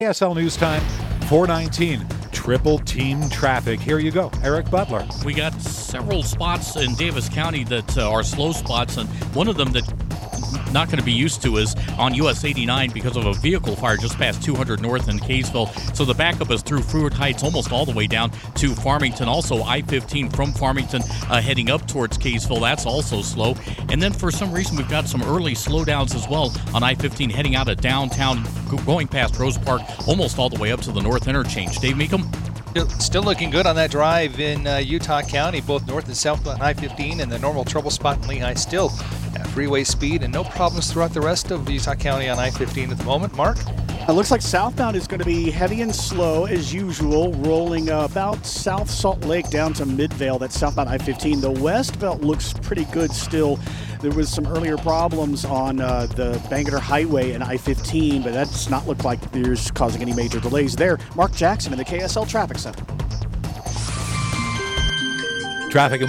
KSL News Time, 4:19. Triple team traffic. Here you go, Eric Butler. We got several spots in Davis County that are slow spots, and one of them that not going to be used to is on US 89 because of a vehicle fire just past 200 North in Kaysville. So the backup is through Fruit Heights almost all the way down to Farmington. Also I-15 from Farmington heading up towards Kaysville. That's also slow. And then for some reason we've got some early slowdowns as well on I-15 heading out of downtown, going past Rose Park almost all the way up to the North Interchange. Dave Meekum? Still looking good on that drive in Utah County, both north and south on I-15, and the normal trouble spot in Lehigh still at freeway speed, and no problems throughout the rest of Utah County on I-15 at the moment. Mark? It looks like southbound is going to be heavy and slow as usual, rolling about South Salt Lake down to Midvale. That's southbound I-15. The westbound looks pretty good still. There was some earlier problems on the Bangerter Highway and I-15, but that's not looked like there's causing any major delays there. Mark Jackson in the KSL Traffic Center. Traffic